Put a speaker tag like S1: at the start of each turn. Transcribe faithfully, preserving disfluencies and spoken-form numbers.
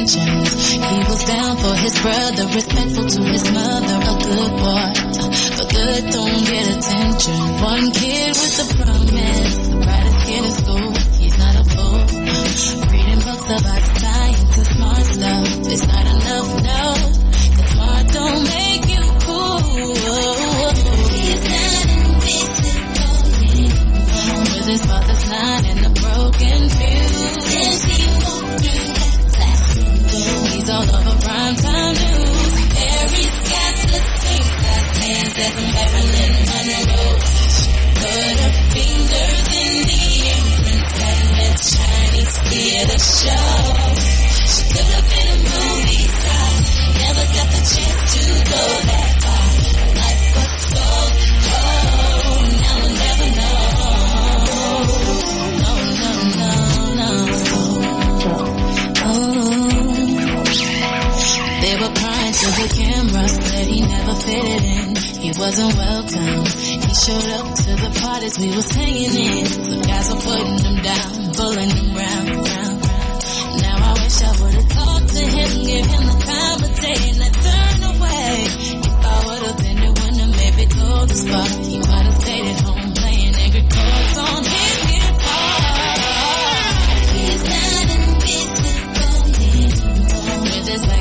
S1: intentions. He was down for his brother, respectful to his mother, a good boy. But good don't get attention. One kid with a promise, the brightest kid in school. He's not a fool. Reading books about science and smart stuff. It's not enough, no. Cause smart don't make you cool. He's not invisible anymore. With his father's line and a broken fuse. Since he walked through that plastic door. He's all over primetime news. Harry's got the same size hands as Marilyn Monroe. Put her fingers in the imprints that let Chinese theater show. She could have been a movie star. Never got the chance to go that far. Life was so cold. Now we'll never know. No, no, no, no. Oh. They were crying to the camera, said he never fitted in. He wasn't welcome. He showed up to the parties we was hanging in. Some guys were putting him down, pulling him round, round, round. Now I wish I would've talked to him, give him the time of day, and I turned away. If I would've been the one to maybe go the spot, he might've stayed at home playing angry chords on his guitar. He's not invisible anymore. With his